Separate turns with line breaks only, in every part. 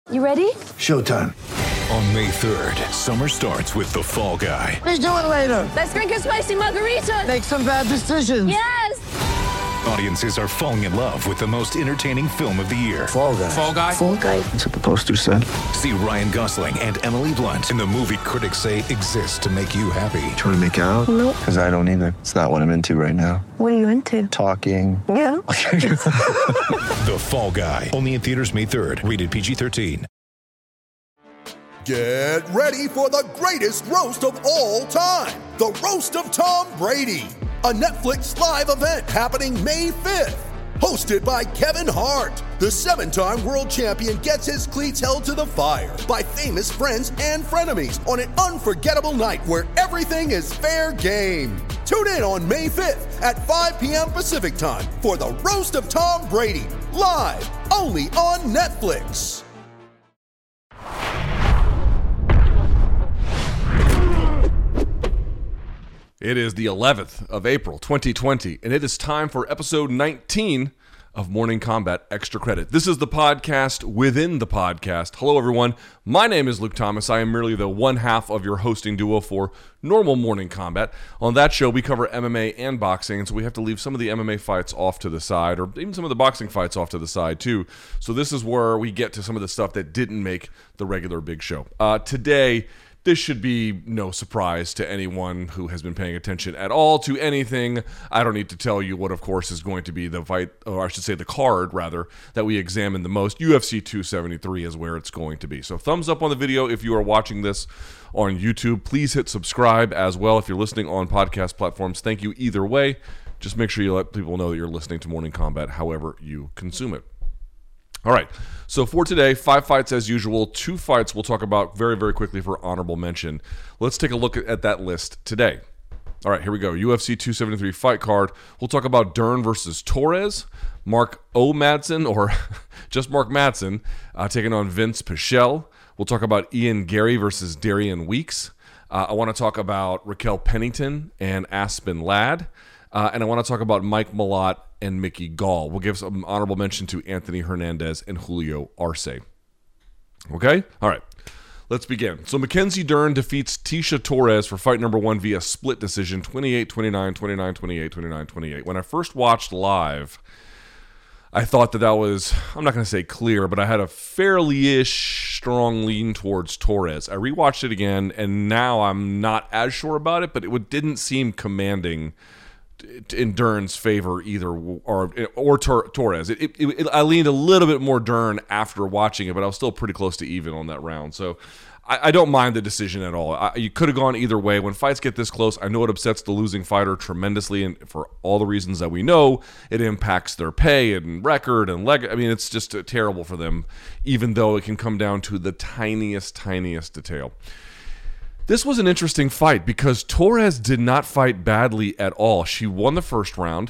You ready?
Showtime.
On May 3rd, summer starts with The Fall Guy.
Let's do it later.
Let's drink a spicy margarita.
Make some bad decisions.
Yes!
Audiences are falling in love with the most entertaining film of the year.
Fall Guy.
Fall Guy?
Fall guy.
That's what the poster said.
See Ryan Gosling and Emily Blunt in the movie critics say exists to make you happy.
Trying to make it out?
Nope.
Because I don't either. It's not what I'm into right now.
What are you into?
Talking.
Yeah.
The Fall Guy. Only in theaters May 3rd. Rated PG-13.
Get ready for the greatest roast of all time, the Roast of Tom Brady, a Netflix live event happening May 5th. Hosted by Kevin Hart, the 7-time world champion gets his cleats held to the fire by famous friends and frenemies on an unforgettable night where everything is fair game. Tune in on May 5th at 5 p.m. Pacific time for the Roast of Tom Brady, live only on Netflix.
It is the 11th of April, 2020, and it is time for episode 19 of Morning Kombat Extra Credit. This is the podcast within the podcast. Hello, everyone. My name is Luke Thomas. I am merely the one half of your hosting duo for normal Morning Kombat. On that show, we cover MMA and boxing, and so we have to leave some of the MMA fights off to the side, or even some of the boxing fights off to the side, too. So this is where we get to some of the stuff that didn't make the regular big show. Today, this should be no surprise to anyone who has been paying attention at all to anything. I don't need to tell you what, of course, is going to be the fight, or I should say the card, rather, that we examine the most. UFC 273 is where it's going to be. So thumbs up on the video if you are watching this on YouTube. Please hit subscribe as well if you're listening on podcast platforms. Thank you either way. Just make sure you let people know that you're listening to Morning Kombat however you consume it. All right, so for today, 5 fights as usual, 2 fights we'll talk about very, very quickly for honorable mention. Let's take a look at that list today. All right, here we go. UFC 273 fight card. We'll talk about Dern versus Torres, Mark O. Madsen, or just Mark Madsen, taking on Vince Pichel. We'll talk about Ian Gary versus Darian Weeks. I want to talk about Raquel Pennington and Aspen Ladd. And I want to talk about Mike Malott and Mickey Gall. We'll give some honorable mention to Anthony Hernandez and Julio Arce. Okay? All right. Let's begin. So Mackenzie Dern defeats Tecia Torres for fight number 1 via split decision, 28-29, 29-28, 29-28. When I first watched live, I thought that was, I'm not going to say clear, but I had a fairly-ish strong lean towards Torres. I rewatched it again, and now I'm not as sure about it, but it didn't seem commanding in Dern's favor either, or Torres. I leaned a little bit more Dern after watching it, but I was still pretty close to even on that round. So I don't mind the decision at all. You could have gone either way. When fights get this close, I know it upsets the losing fighter tremendously, and for all the reasons that we know, it impacts their pay and record and leg. I mean, it's just terrible for them, even though it can come down to the tiniest detail. This was an interesting fight because Torres did not fight badly at all. She won the first round.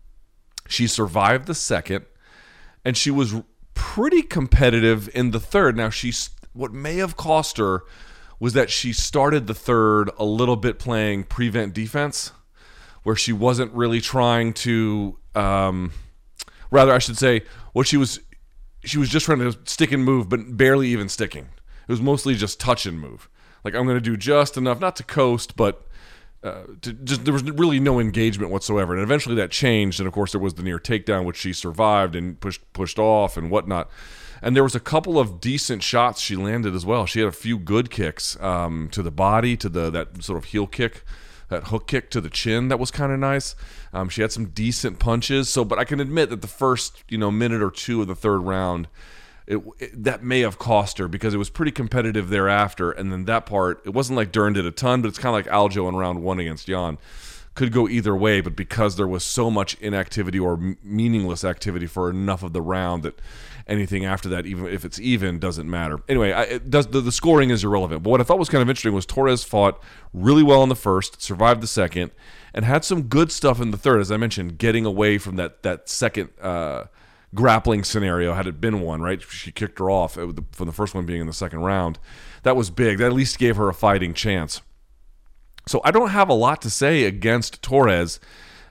She survived the second. And she was pretty competitive in the third. Now, what may have cost her was that she started the third a little bit playing prevent defense, where she wasn't really trying to, rather I should say, she was just trying to stick and move, but barely even sticking. It was mostly just touch and move. Like, I'm going to do just enough, not to coast, but there was really no engagement whatsoever. And eventually that changed, and of course there was the near takedown, which she survived and pushed off and whatnot. And there was a couple of decent shots she landed as well. She had a few good kicks to the body, to that sort of heel kick, that hook kick to the chin that was kind of nice. She had some decent punches. But I can admit that the first minute or two of the third round, that may have cost her because it was pretty competitive thereafter. And then that part, it wasn't like Dern did a ton, but it's kind of like Aljo in round 1 against Jan. Could go either way, but because there was so much inactivity or meaningless activity for enough of the round that anything after that, even if it's even, doesn't matter. Anyway, the scoring is irrelevant. But what I thought was kind of interesting was Torres fought really well in the first, survived the second, and had some good stuff in the third, as I mentioned, getting away from that second grappling scenario, had it been one, right? She kicked her off from the first one being in the second round. That was big. That at least gave her a fighting chance. So I don't have a lot to say against Torres.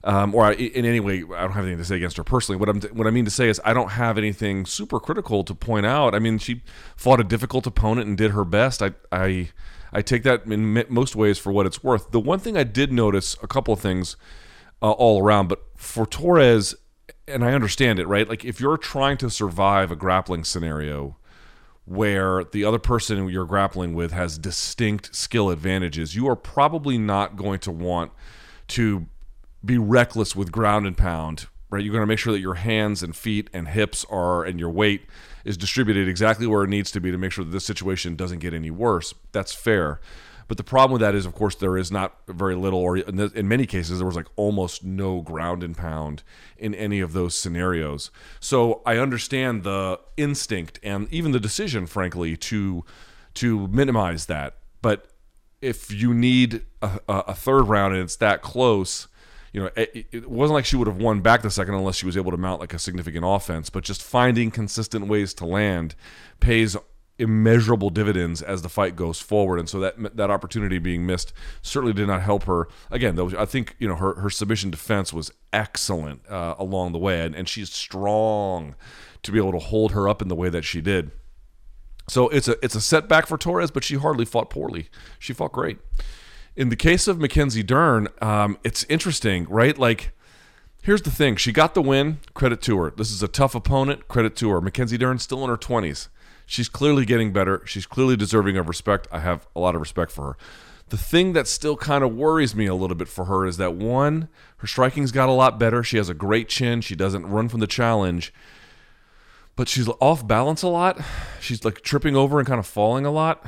in any way, I don't have anything to say against her personally. What I mean to say is I don't have anything super critical to point out. I mean, she fought a difficult opponent and did her best. I take that in most ways for what it's worth. The one thing I did notice, a couple of things all around, but for Torres, and I understand it, right? Like if you're trying to survive a grappling scenario where the other person you're grappling with has distinct skill advantages, you are probably not going to want to be reckless with ground and pound, right? You're going to make sure that your hands and feet and hips and your weight is distributed exactly where it needs to be to make sure that this situation doesn't get any worse. That's fair. But the problem with that is, of course, there is not very little, or in many cases, there was like almost no ground and pound in any of those scenarios. So I understand the instinct and even the decision, frankly, to minimize that. But if you need a third round and it's that close, it wasn't like she would have won back the second unless she was able to mount like a significant offense. But just finding consistent ways to land pays immeasurable dividends as the fight goes forward, and so that opportunity being missed certainly did not help her. Again, though, I think her submission defense was excellent along the way, and she's strong to be able to hold her up in the way that she did. So it's a setback for Torres, but she hardly fought poorly. She fought great. In the case of Mackenzie Dern, it's interesting, right? Like, here's the thing: she got the win. Credit to her. This is a tough opponent. Credit to her. Mackenzie Dern still in her 20s. She's clearly getting better. She's clearly deserving of respect. I have a lot of respect for her. The thing that still kind of worries me a little bit for her is that, one, her striking's got a lot better. She has a great chin. She doesn't run from the challenge. But she's off balance a lot. She's like tripping over and kind of falling a lot,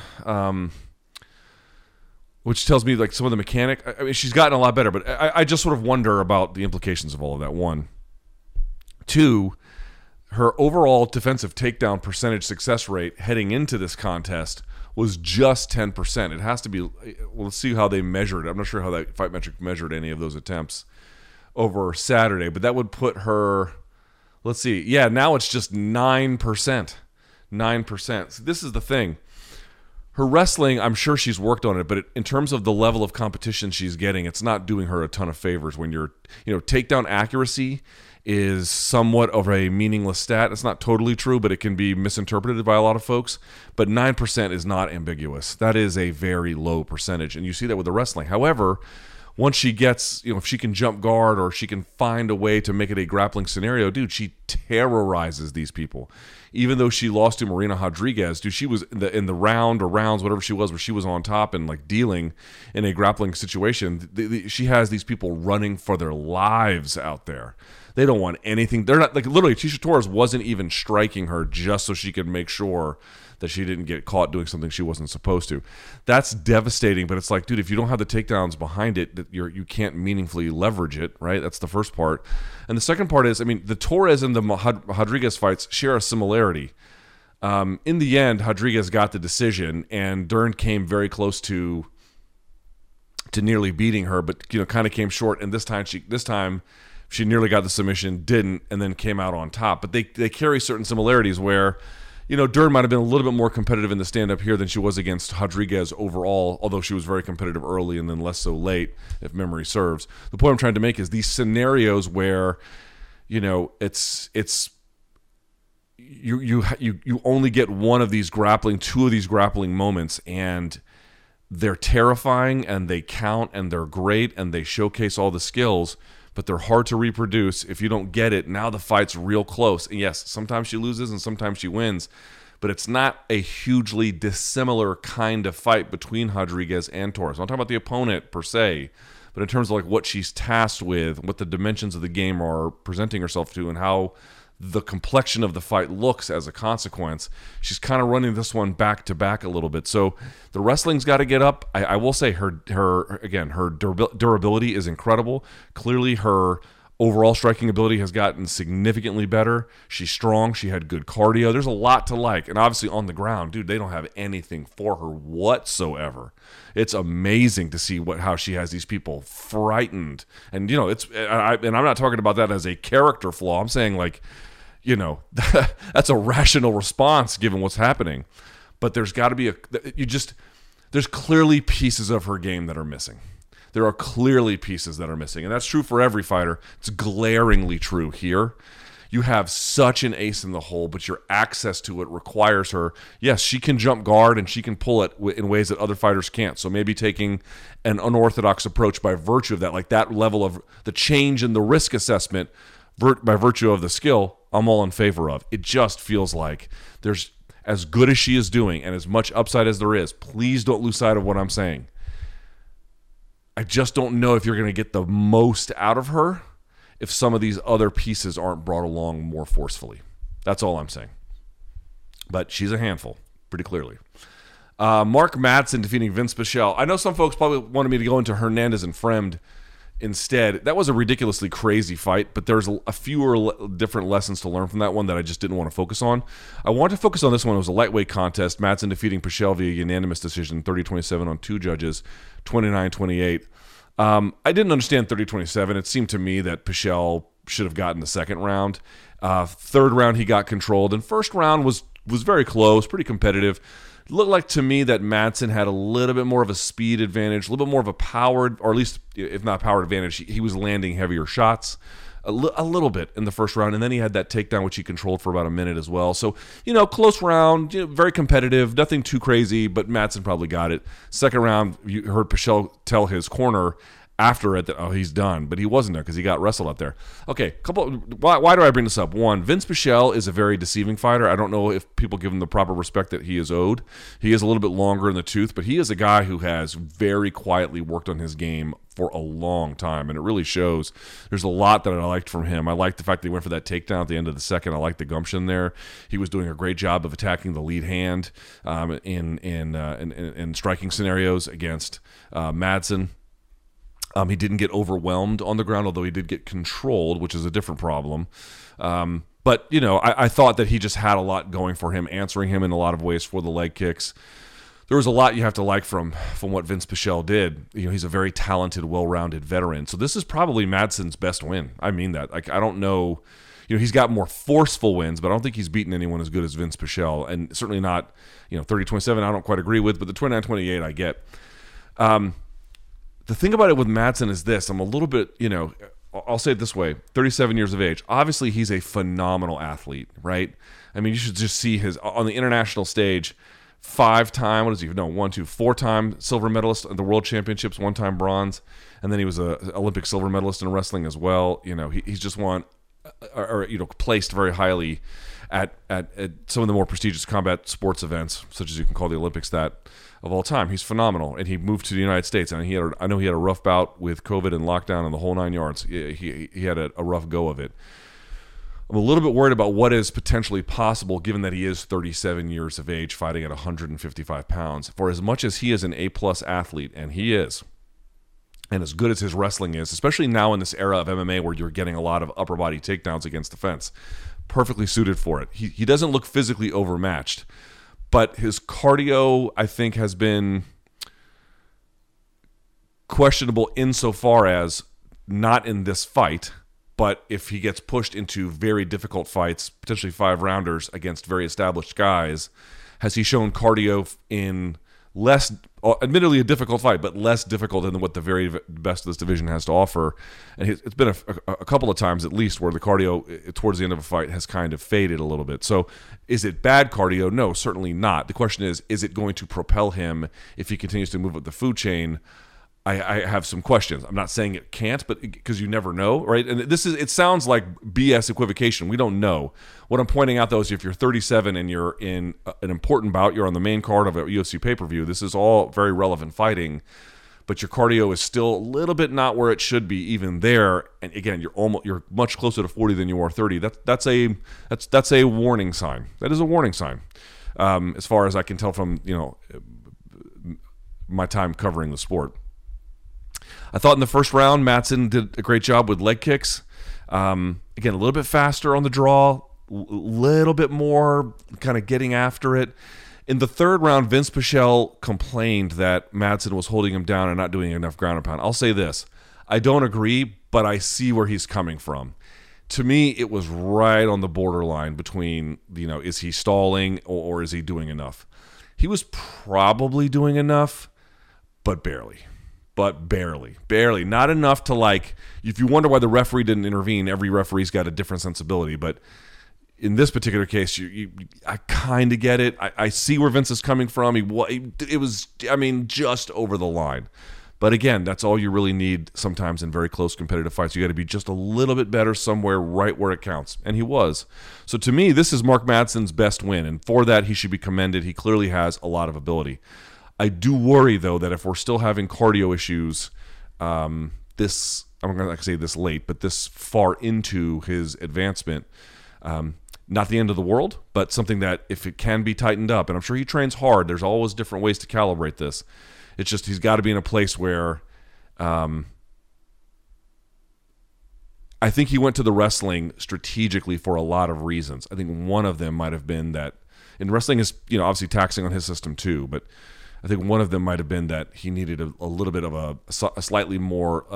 which tells me like some of the mechanic. I mean, she's gotten a lot better, but I just sort of wonder about the implications of all of that, one. Two, her overall defensive takedown percentage success rate heading into this contest was just 10%. It has to be, well, let's see how they measured it. I'm not sure how that Fight Metric measured any of those attempts over Saturday, but that would put her, let's see, yeah, now it's just 9%. 9%. So this is the thing. Her wrestling, I'm sure she's worked on it, but in terms of the level of competition she's getting, it's not doing her a ton of favors. When you're, takedown accuracy is somewhat of a meaningless stat. It's not totally true, but it can be misinterpreted by a lot of folks. But 9% is not ambiguous. That is a very low percentage, and you see that with the wrestling. However, once she gets, if she can jump guard or she can find a way to make it a grappling scenario, dude, she terrorizes these people. Even though she lost to Marina Rodriguez, dude, she was in the round or rounds, whatever she was, where she was on top and like dealing in a grappling situation. She has these people running for their lives out there. They don't want anything. They're not, like, literally, Tecia Torres wasn't even striking her just so she could make sure that she didn't get caught doing something she wasn't supposed to. That's devastating, but it's like, dude, if you don't have the takedowns behind it, that you can't meaningfully leverage it, right? That's the first part. And the second part is, the Torres and the Rodriguez fights share a similarity. In the end, Rodriguez got the decision, and Dern came very close to nearly beating her, but kind of came short. And this time she nearly got the submission, didn't, and then came out on top. But they carry certain similarities where, Dern might have been a little bit more competitive in the stand-up here than she was against Rodriguez overall, although she was very competitive early and then less so late, if memory serves. The point I'm trying to make is these scenarios where, it's you only get two of these grappling moments, and they're terrifying, and they count, and they're great, and they showcase all the skills, but they're hard to reproduce. If you don't get it, now the fight's real close. And yes, sometimes she loses and sometimes she wins, but it's not a hugely dissimilar kind of fight between Rodriguez and Torres. I'm not talking about the opponent per se, but in terms of like what she's tasked with, what the dimensions of the game are presenting herself to, and how the complexion of the fight looks as a consequence. She's kind of running this one back to back a little bit. So the wrestling's got to get up. I will say her durability is incredible. Clearly her overall striking ability has gotten significantly better. She's strong. She had good cardio. There's a lot to like. And obviously on the ground, dude, they don't have anything for her whatsoever. It's amazing to see how she has these people frightened. And, I'm not talking about that as a character flaw. I'm saying like, that's a rational response given what's happening. But there's got to be there's clearly pieces of her game that are missing. There are clearly pieces that are missing, and that's true for every fighter. It's glaringly true here. You have such an ace in the hole, but your access to it requires her. Yes, she can jump guard and she can pull it in ways that other fighters can't. So maybe taking an unorthodox approach by virtue of that, like that level of the change in the risk assessment by virtue of the skill, I'm all in favor of. It just feels like there's, as good as she is doing and as much upside as there is, please don't lose sight of what I'm saying. I just don't know if you're going to get the most out of her if some of these other pieces aren't brought along more forcefully. That's all I'm saying. But she's a handful, pretty clearly. Mark Madsen defeating Vince Pichel. I know some folks probably wanted me to go into Hernandez and Fremd instead. That was a ridiculously crazy fight, but there's a fewer different lessons to learn from that one that I just didn't want to focus on. I want to focus on this one. It was a lightweight contest. Madsen defeating Pichel via unanimous decision, 30-27 on 2 judges, 29-28. I didn't understand 30-27. It seemed to me that Pichel should have gotten the second round. Third round, he got controlled. And first round was very close, pretty competitive. It looked like to me that Madsen had a little bit more of a speed advantage, a little bit more of a powered, or at least if not powered advantage, he was landing heavier shots a little bit in the first round. And then he had that takedown, which he controlled for about a minute as well. So, close round, very competitive, nothing too crazy, but Madsen probably got it. Second round, you heard Pichel tell his corner after it that, oh, he's done. But he wasn't there because he got wrestled up there. Okay, why do I bring this up? One, Vince Pichel is a very deceiving fighter. I don't know if people give him the proper respect that he is owed. He is a little bit longer in the tooth, but he is a guy who has very quietly worked on his game for a long time, and it really shows. There's a lot that I liked from him. I liked the fact that he went for that takedown at the end of the second. I liked the gumption there. He was doing a great job of attacking the lead hand in striking scenarios against Madsen. He didn't get overwhelmed on the ground, although he did get controlled, which is a different problem. But, I thought that he just had a lot going for him, answering him in a lot of ways for the leg kicks. There was a lot you have to like from what Vince Pichel did. He's a very talented, well-rounded veteran. So this is probably Madsen's best win. I mean that. I don't know. He's got more forceful wins, but I don't think he's beaten anyone as good as Vince Pichel. And certainly not, 30-27, I don't quite agree with, but the 29-28 I get. The thing about it with Madsen is this. I'm a little bit, I'll say it this way, 37 years of age. Obviously, he's a phenomenal athlete, right? I mean, you should just see on the international stage, 5-time, 4-time silver medalist at the World Championships, 1-time bronze, and then he was an Olympic silver medalist in wrestling as well. He's just placed very highly at some of the more prestigious combat sports events, such as you can call the Olympics, that of all time. He's phenomenal, and he moved to the United States, and I know he had a rough bout with COVID and lockdown and the whole 9 yards. He had a rough go of it. I'm a little bit worried about what is potentially possible, given that he is 37 years of age, fighting at 155 pounds. For as much as he is an A-plus athlete, and he is, and as good as his wrestling is, especially now in this era of MMA where you're getting a lot of upper body takedowns against the fence, perfectly suited for it. He doesn't look physically overmatched, but his cardio, I think, has been questionable insofar as not in this fight, but if he gets pushed into very difficult fights, potentially 5-rounders against very established guys, has he shown cardio in less, admittedly a difficult fight, but less difficult than what the very best of this division has to offer? And it's been a couple of times at least where the cardio towards the end of a fight has kind of faded a little bit. So is it bad cardio? No, certainly not. The question is it going to propel him if he continues to move up the food chain? I have some questions. I'm not saying it can't, but because you never know, right? And it sounds like BS equivocation. We don't know. What I'm pointing out, though, is if you're 37 and you're in an important bout, you're on the main card of a UFC pay-per-view, this is all very relevant fighting, but your cardio is still a little bit not where it should be even there. And again, you're much closer to 40 than you are 30. That's a warning sign. That is a warning sign, as far as I can tell from my time covering the sport. I thought in the first round, Madsen did a great job with leg kicks. Again, a little bit faster on the draw, a little bit more kind of getting after it. In the third round, Vince Pichel complained that Madsen was holding him down and not doing enough ground and pound. I'll say this. I don't agree, but I see where he's coming from. To me, it was right on the borderline between, is he stalling or is he doing enough? He was probably doing enough, but barely. but barely. Not enough to like, if you wonder why the referee didn't intervene, every referee's got a different sensibility, but in this particular case, I kind of get it. I see where Vince is coming from. It was, just over the line. But again, that's all you really need sometimes in very close competitive fights. You got to be just a little bit better somewhere right where it counts. And he was. So to me, this is Mark Madsen's best win. And for that, he should be commended. He clearly has a lot of ability. I do worry, though, that if we're still having cardio issues I'm going to say this late, but this far into his advancement, not the end of the world, but something that if it can be tightened up, and I'm sure he trains hard, there's always different ways to calibrate this. It's just he's got to be in a place where I think he went to the wrestling strategically for a lot of reasons. I think one of them might have been that, and wrestling is obviously taxing on his system too, but I think one of them might have been that he needed a little bit of a slightly more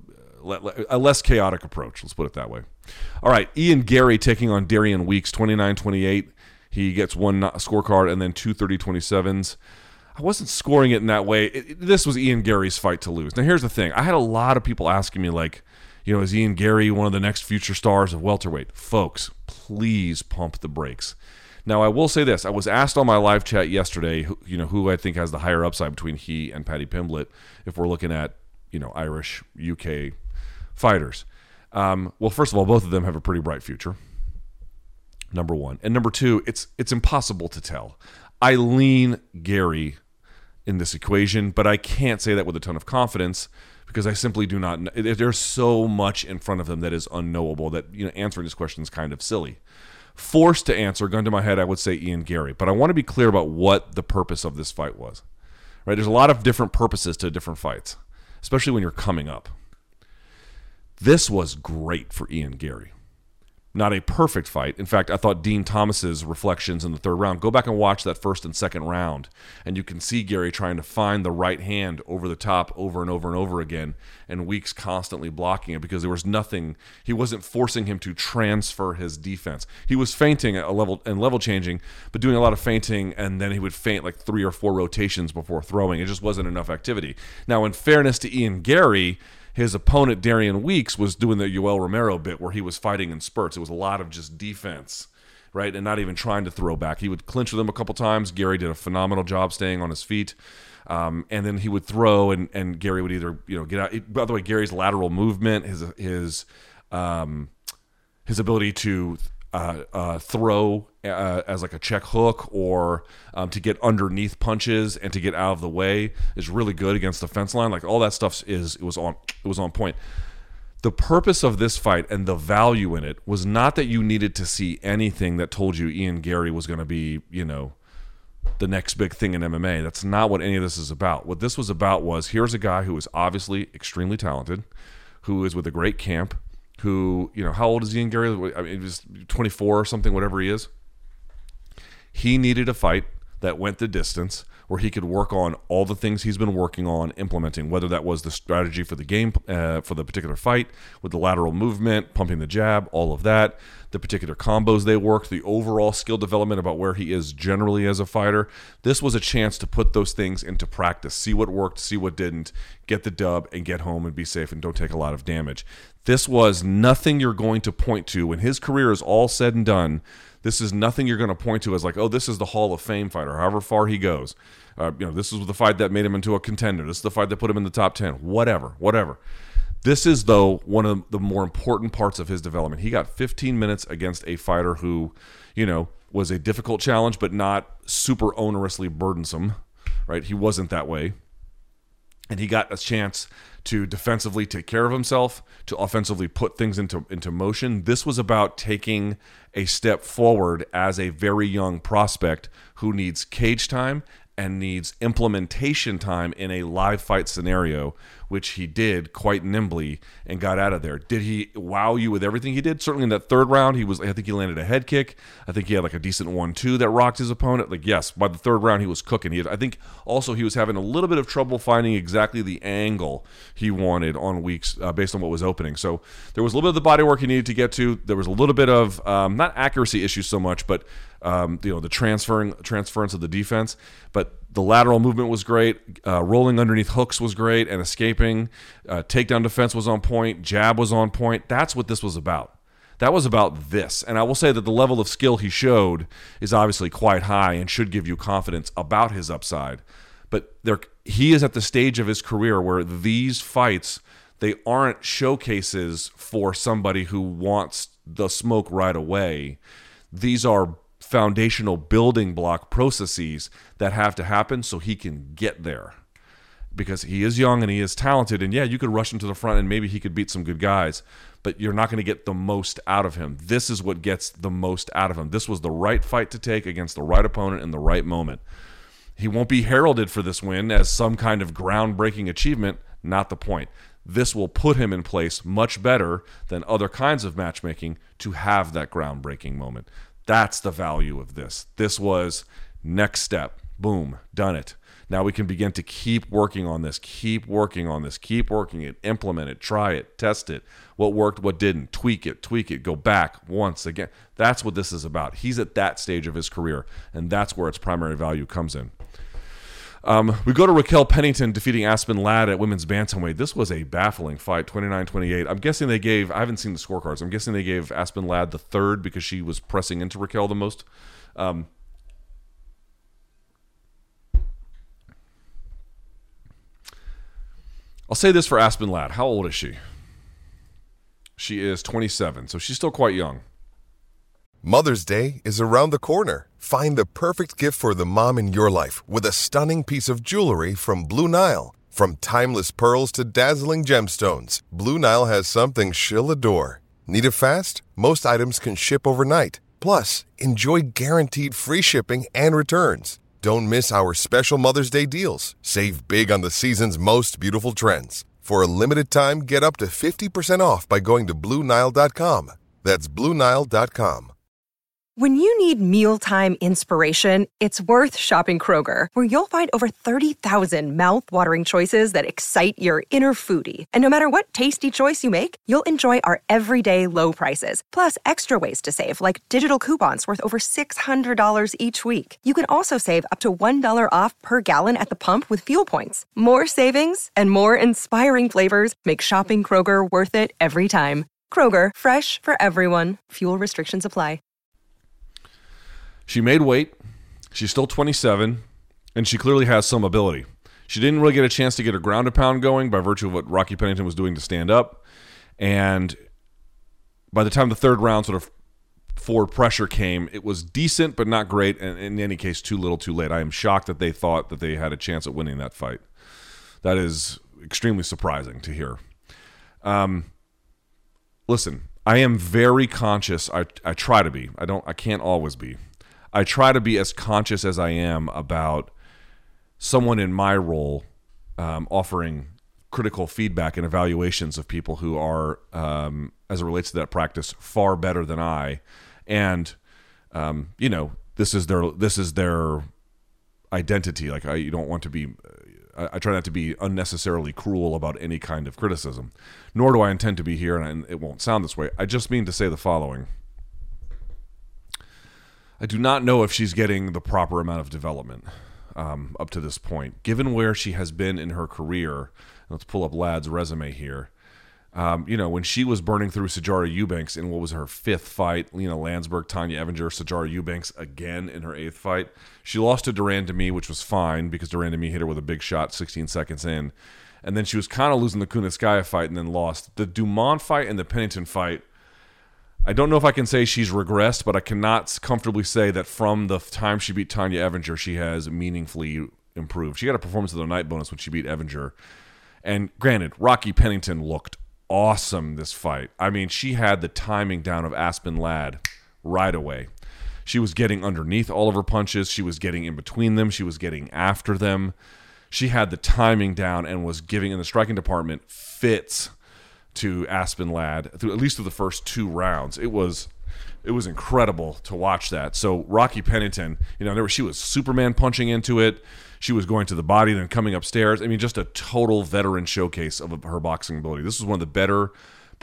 a less chaotic approach. Let's put it that way. All right, Ian Gary taking on Darian Weeks, 29-28. He gets one scorecard and then two 30-27s. I wasn't scoring it in that way. This was Ian Gary's fight to lose. Now, here's the thing. I had a lot of people asking me, like, is Ian Gary one of the next future stars of welterweight? Folks, please pump the brakes. Now, I will say this. I was asked on my live chat yesterday, who I think has the higher upside between he and Paddy Pimblett if we're looking at, Irish, UK fighters. Well, first of all, both of them have a pretty bright future, number one. And number two, it's impossible to tell. I lean Gary in this equation, but I can't say that with a ton of confidence because I simply do not know. There's so much in front of them that is unknowable that answering this question is kind of silly. Forced to answer, gun to my head, I would say Ian Gary. But I want to be clear about what the purpose of this fight was. Right? There's a lot of different purposes to different fights, especially when you're coming up. This was great for Ian Gary. Not a perfect fight. In fact, I thought Dean Thomas's reflections in the third round. Go back and watch that first and second round, and you can see Gary trying to find the right hand over the top over and over and over again, and Weeks constantly blocking it because there was nothing. He wasn't forcing him to transfer his defense. He was feinting at a level and level changing, but doing a lot of feinting, and then he would feint like 3 or 4 rotations before throwing. It just wasn't enough activity. Now, in fairness to Ian Gary, his opponent, Darian Weeks, was doing the Yoel Romero bit where he was fighting in spurts. It was a lot of just defense, right, and not even trying to throw back. He would clinch with him a couple times. Gary did a phenomenal job staying on his feet. And then he would throw, and Gary would either get out. By the way, Gary's lateral movement, his ability to throw as like a check hook or to get underneath punches and to get out of the way is really good against the fence line. Like all that stuff was on point. The purpose of this fight and the value in it was not that you needed to see anything that told you Ian Gary was going to be, the next big thing in MMA. That's not what any of this is about. What this was about was here's a guy who is obviously extremely talented, who is with a great camp, who, how old is Ian Gary? I mean, he was 24 or something, whatever he is. He needed a fight that went the distance where he could work on all the things he's been working on implementing, whether that was the strategy for the game, for the particular fight, with the lateral movement, pumping the jab, all of that, the particular combos they worked, the overall skill development about where he is generally as a fighter. This was a chance to put those things into practice, see what worked, see what didn't, get the dub, and get home and be safe and don't take a lot of damage. This was nothing you're going to point to when his career is all said and done. This is nothing you're going to point to as like, oh, this is the Hall of Fame fighter, however far he goes. This is the fight that made him into a contender. This is the fight that put him in the top 10. Whatever. This is, though, one of the more important parts of his development. He got 15 minutes against a fighter who, was a difficult challenge, but not super onerously burdensome, right? He wasn't that way. And he got a chance to defensively take care of himself, to offensively put things into motion. This was about taking a step forward as a very young prospect who needs cage time and needs implementation time in a live fight scenario, which he did quite nimbly and got out of there. Did he wow you with everything he did? Certainly in that third round, I think he landed a head kick. I think he had like a decent 1-2 that rocked his opponent. Like, yes, by the third round, he was cooking. I think also he was having a little bit of trouble finding exactly the angle he wanted on Weeks based on what was opening. So there was a little bit of the body work he needed to get to. There was a little bit of, not accuracy issues so much, but the transference of the defense. But the lateral movement was great. Rolling underneath hooks was great, and escaping. Takedown defense was on point. Jab was on point. That's what this was about. That was about this. And I will say that the level of skill he showed is obviously quite high and should give you confidence about his upside. But he is at the stage of his career where these fights, they aren't showcases for somebody who wants the smoke right away. These are foundational building block processes that have to happen so he can get there. Because he is young and he is talented, and yeah, you could rush him to the front and maybe he could beat some good guys, but you're not going to get the most out of him. This is what gets the most out of him. This was the right fight to take against the right opponent in the right moment. He won't be heralded for this win as some kind of groundbreaking achievement, not the point. This will put him in place much better than other kinds of matchmaking to have that groundbreaking moment. That's the value of this. This was next step. Boom, done it. Now we can begin to keep working on this, keep working it, implement it, try it, test it. What worked, what didn't, tweak it, go back once again. That's what this is about. He's at that stage of his career, and that's where its primary value comes in. We go to Raquel Pennington defeating Aspen Ladd at women's bantamweight. This was a baffling fight, 29-28. I'm guessing I haven't seen the scorecards. I'm guessing they gave Aspen Ladd the third because she was pressing into Raquel the most. I'll say this for Aspen Ladd. How old is she? She is 27, so she's still quite young.
Mother's Day is around the corner. Find the perfect gift for the mom in your life with a stunning piece of jewelry from Blue Nile. From timeless pearls to dazzling gemstones, Blue Nile has something she'll adore. Need it fast? Most items can ship overnight. Plus, enjoy guaranteed free shipping and returns. Don't miss our special Mother's Day deals. Save big on the season's most beautiful trends. For a limited time, get up to 50% off by going to BlueNile.com. That's BlueNile.com.
When you need mealtime inspiration, it's worth shopping Kroger, where you'll find over 30,000 mouth-watering choices that excite your inner foodie. And no matter what tasty choice you make, you'll enjoy our everyday low prices, plus extra ways to save, like digital coupons worth over $600 each week. You can also save up to $1 off per gallon at the pump with fuel points. More savings and more inspiring flavors make shopping Kroger worth it every time. Kroger, fresh for everyone. Fuel restrictions apply.
She made weight. She's still 27, and she clearly has some ability. She didn't really get a chance to get her ground and pound going by virtue of what Rocky Pennington was doing to stand up. And by the time the third round sort of forward pressure came, it was decent but not great, and in any case, too little too late. I am shocked that they thought that they had a chance at winning that fight. That is extremely surprising to hear. Listen, I am very conscious. I try to be. I can't always be. I try to be as conscious as I am about someone in my role offering critical feedback and evaluations of people who are, as it relates to that practice, far better than I. And, this is their identity. Like you don't want to be, I try not to be unnecessarily cruel about any kind of criticism, nor do I intend to be here, and it won't sound this way. I just mean to say the following. I do not know if she's getting the proper amount of development up to this point. Given where she has been in her career, let's pull up Ladd's resume here. When she was burning through Sijara Eubanks in what was her fifth fight, Lena Landsberg, Tanya Evinger, Sijara Eubanks again in her eighth fight. She lost to Duran Demi, which was fine because Duran Demi hit her with a big shot 16 seconds in. And then she was kind of losing the Kunitskaya fight and then lost. The Dumont fight and the Pennington fight, I don't know if I can say she's regressed, but I cannot comfortably say that from the time she beat Tanya Evinger, she has meaningfully improved. She got a performance of the night bonus when she beat Evinger. And granted, Rocky Pennington looked awesome this fight. I mean, she had the timing down of Aspen Ladd right away. She was getting underneath all of her punches. She was getting in between them. She was getting after them. She had the timing down and was giving, in the striking department, fits to Aspen Ladd, at least through the first two rounds. It was incredible to watch that. So Rocky Pennington, she was Superman punching into it. She was going to the body, then coming upstairs. I mean, just a total veteran showcase of her boxing ability. This was one of the better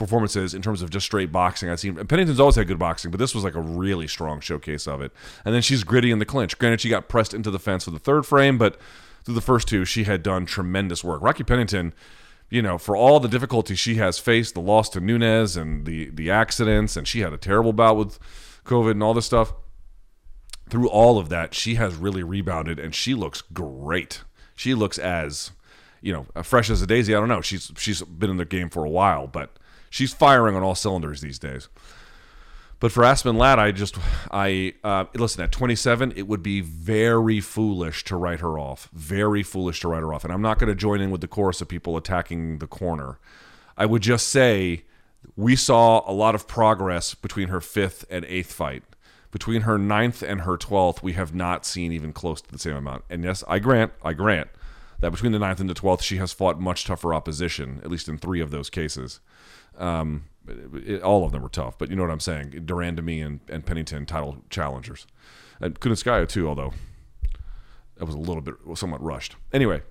performances in terms of just straight boxing I've seen. Pennington's always had good boxing, but this was like a really strong showcase of it. And then she's gritty in the clinch. Granted, she got pressed into the fence for the third frame, but through the first two, she had done tremendous work. Rocky Pennington, for all the difficulties she has faced, the loss to Nunes and the accidents, and she had a terrible bout with COVID and all this stuff. Through all of that, she has really rebounded, and she looks great. She looks as, fresh as a daisy. I don't know. She's been in the game for a while, but she's firing on all cylinders these days. But for Aspen Ladd, listen, at 27, it would be very foolish to write her off. Very foolish to write her off. And I'm not going to join in with the chorus of people attacking the corner. I would just say we saw a lot of progress between her 5th and 8th fight. Between her 9th and her 12th, we have not seen even close to the same amount. And yes, I grant that between the 9th and the 12th, she has fought much tougher opposition, at least in 3 of those cases. All of them were tough, but you know what I'm saying. Duran Demi and Pennington, title challengers. And Kunitskaya too, although that was somewhat rushed. Anyway,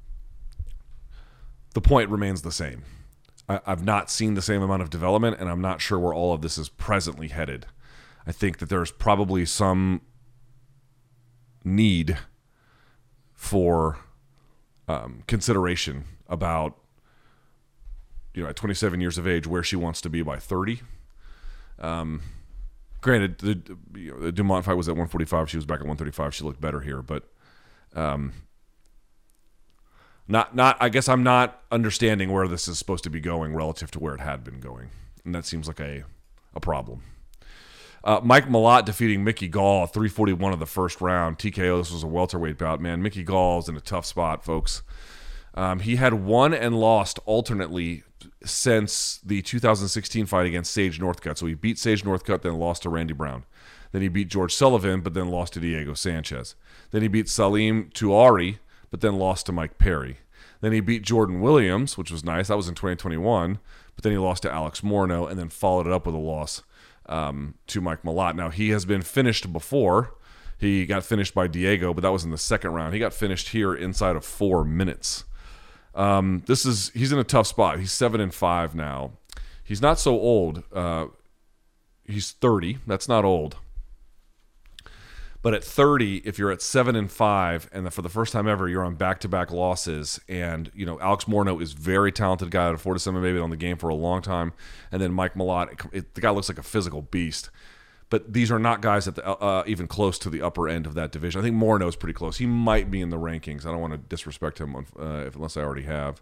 the point remains the same. I've not seen the same amount of development, and I'm not sure where all of this is presently headed. I think that there's probably some need for consideration about, at 27 years of age, where she wants to be by 30. Granted, the Dumont fight was at 145. She was back at 135. She looked better here, but I guess I'm not understanding where this is supposed to be going relative to where it had been going, and that seems like a problem. Mike Malott defeating Mickey Gall, 341 of the first round. TKO, this was a welterweight bout. Man, Mickey Gall is in a tough spot, folks. He had won and lost alternately since the 2016 fight against Sage Northcutt. So he beat Sage Northcutt, then lost to Randy Brown. Then he beat George Sullivan, but then lost to Diego Sanchez. Then he beat Salim Touari, but then lost to Mike Perry. Then he beat Jordan Williams, which was nice. That was in 2021. But then he lost to Alex Morneau and then followed it up with a loss to Mike Malott. Now, he has been finished before. He got finished by Diego, but that was in the second round. He got finished here inside of 4 minutes. He's in a tough spot. He's 7-5 now. He's not so old. He's 30. That's not old. But at 30, if you're at 7-5, and for the first time ever, you're on back-to-back losses, and Alex Morneau is a very talented guy, a 4-7 maybe on the game for a long time, and then Mike Malott, the guy looks like a physical beast. But these are not guys at even close to the upper end of that division. I think Morneau's pretty close. He might be in the rankings. I don't want to disrespect him unless I already have.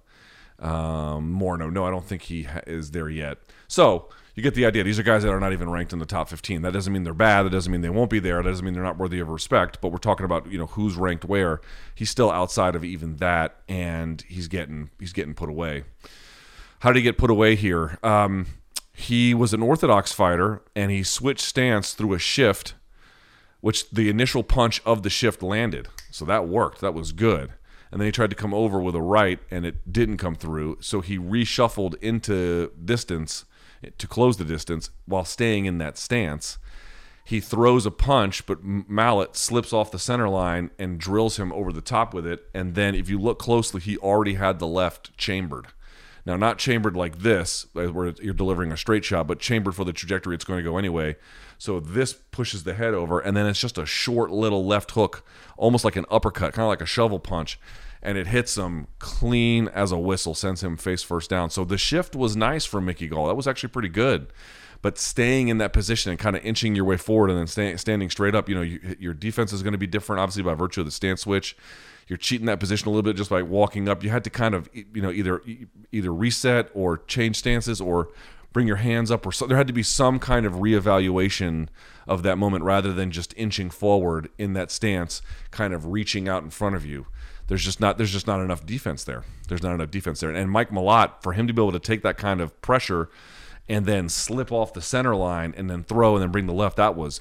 Morneau, no, I don't think he is there yet. So you get the idea. These are guys that are not even ranked in the top 15. That doesn't mean they're bad. That doesn't mean they won't be there. That doesn't mean they're not worthy of respect. But we're talking about who's ranked where. He's still outside of even that, and he's getting put away. How did he get put away here? He was an orthodox fighter, and he switched stance through a shift, which the initial punch of the shift landed. So that worked. That was good. And then he tried to come over with a right, and it didn't come through. So he reshuffled into distance to close the distance while staying in that stance. He throws a punch, but Malott slips off the center line and drills him over the top with it. And then if you look closely, he already had the left chambered. Now, not chambered like this, where you're delivering a straight shot, but chambered for the trajectory it's going to go anyway. So this pushes the head over, and then it's just a short little left hook, almost like an uppercut, kind of like a shovel punch, and it hits him clean as a whistle, sends him face first down. So the shift was nice for Mickey Gall. That was actually pretty good. But staying in that position and kind of inching your way forward and then standing straight up, your defense is going to be different, obviously, by virtue of the stance switch. You're cheating that position a little bit just by walking up. You had to kind of, either reset or change stances or bring your hands up, or there had to be some kind of reevaluation of that moment rather than just inching forward in that stance, kind of reaching out in front of you. There's just not enough defense there. And Mike Malott, for him to be able to take that kind of pressure and then slip off the center line and then throw and then bring the left, that was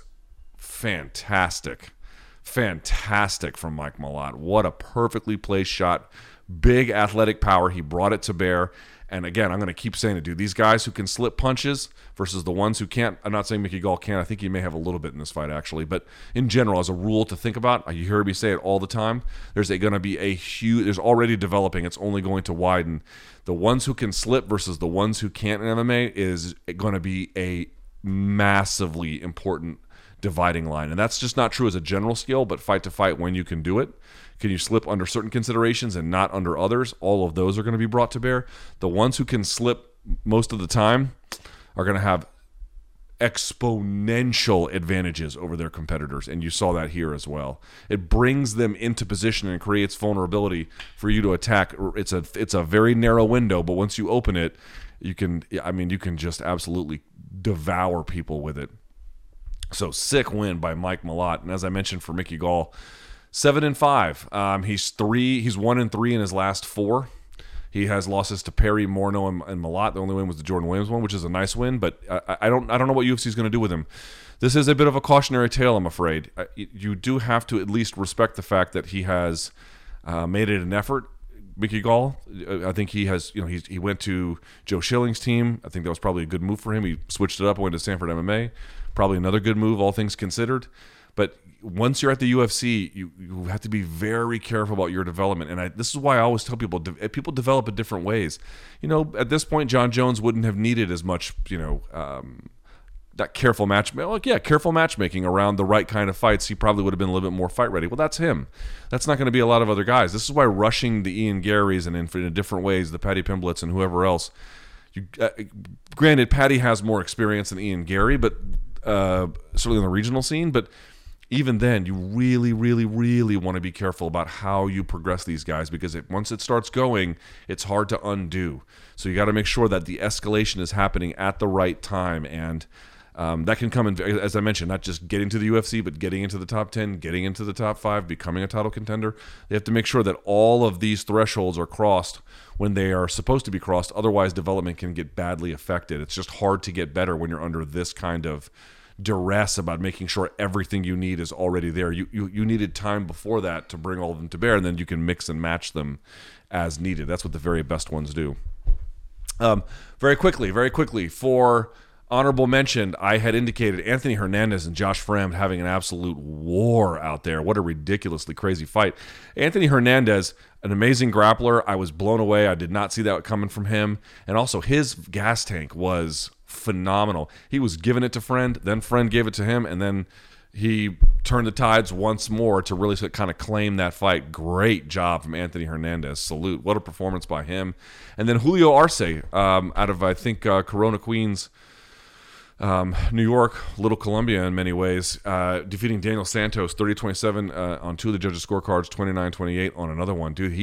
fantastic. Fantastic from Mike Malott. What a perfectly placed shot. Big athletic power. He brought it to bear. And again, I'm going to keep saying it, dude. These guys who can slip punches versus the ones who can't. I'm not saying Mickey Gall can. I think he may have a little bit in this fight, actually. But in general, as a rule to think about, you hear me say it all the time, there's going to be a huge, there's already developing, it's only going to widen. The ones who can slip versus the ones who can't in MMA is going to be a massively important dividing line. And that's just not true as a general skill, but fight to fight when you can do it. Can you slip under certain considerations and not under others? All of those are going to be brought to bear. The ones who can slip most of the time are going to have exponential advantages over their competitors, and you saw that here as well. It brings them into position and creates vulnerability for you to attack. It's a very narrow window, but once you open it, you can just absolutely devour people with it. So sick win by Mike Malott, and as I mentioned for Mickey Gall, 7-5. He's 1-3 in his last 4. He has losses to Perry, Morneau, and Malott. The only win was the Jordan Williams one, which is a nice win, but I don't know what UFC is going to do with him. This is a bit of a cautionary tale, I'm afraid. You do have to at least respect the fact that he has made it an effort. Mickey Gall, I think he has. He went to Joe Schilling's team. I think that was probably a good move for him. He switched it up, went to Sanford MMA. Probably another good move, all things considered. But once you're at the UFC, you have to be very careful about your development. And this is why I always tell people, people develop in different ways. At this point, John Jones wouldn't have needed as much, that careful careful matchmaking around the right kind of fights. He probably would have been a little bit more fight ready. Well, that's him. That's not going to be a lot of other guys. This is why rushing the Ian Garys and in different ways, the Paddy Pimbletts and whoever else. Granted, Paddy has more experience than Ian Gary, but certainly in the regional scene. But even then, you really, really, really want to be careful about how you progress these guys, because once it starts going, it's hard to undo. So you got to make sure that the escalation is happening at the right time, and that can come in, as I mentioned, not just getting to the UFC, but getting into the top 10, getting into the top 5, becoming a title contender. They have to make sure that all of these thresholds are crossed when they are supposed to be crossed. Otherwise, development can get badly affected. It's just hard to get better when you're under this kind of duress about making sure everything you need is already there. You needed time before that to bring all of them to bear, and then you can mix and match them as needed. That's what the very best ones do. Very quickly, for honorable mention, I had indicated Anthony Hernandez and Josh Fremd having an absolute war out there. What a ridiculously crazy fight. Anthony Hernandez, an amazing grappler. I was blown away. I did not see that coming from him. And also his gas tank was phenomenal. He was giving it to Fremd, then Fremd gave it to him, and then he turned the tides once more to really kind of claim that fight. Great job from Anthony Hernandez. Salute. What a performance by him. And then Julio Arce, out of, I think, Corona, Queens, New York, Little Columbia in many ways, defeating Daniel Santos 30-27 on 2 of the judges' scorecards, 29-28 on another one. Dude,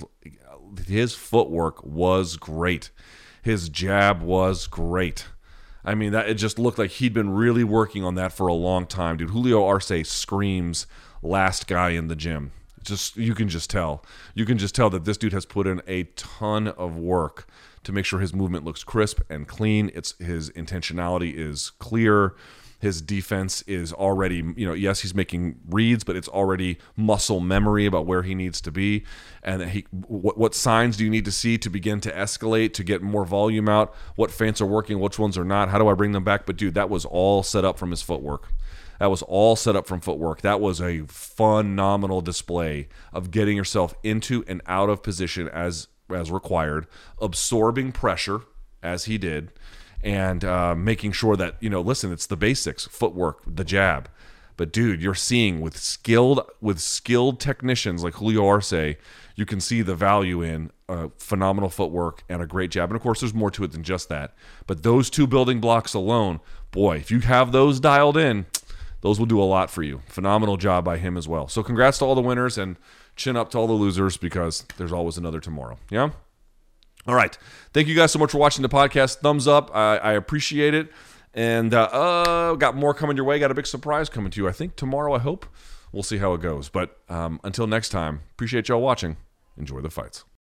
his footwork was great. His jab was great. I mean, it just looked like he'd been really working on that for a long time, dude. Julio Arce screams last guy in the gym. You can just tell. You can just tell that this dude has put in a ton of work to make sure his movement looks crisp and clean. His intentionality is clear. His defense is already, yes, he's making reads, but it's already muscle memory about where he needs to be. And what signs do you need to see to begin to escalate, to get more volume out? What feints are working? Which ones are not? How do I bring them back? But, dude, that was all set up from his footwork. That was all set up from footwork. That was a phenomenal display of getting yourself into and out of position as required, absorbing pressure as he did, and making sure that, listen, it's the basics, footwork, the jab. But, dude, you're seeing with skilled technicians like Julio Arce, you can see the value in phenomenal footwork and a great jab. And, of course, there's more to it than just that. But those 2 building blocks alone, boy, if you have those dialed in, those will do a lot for you. Phenomenal job by him as well. So congrats to all the winners, and chin up to all the losers, because there's always another tomorrow. Yeah? All right. Thank you guys so much for watching the podcast. Thumbs up. I appreciate it. And got more coming your way. Got a big surprise coming to you, I think, tomorrow, I hope. We'll see how it goes. But until next time, appreciate y'all watching. Enjoy the fights.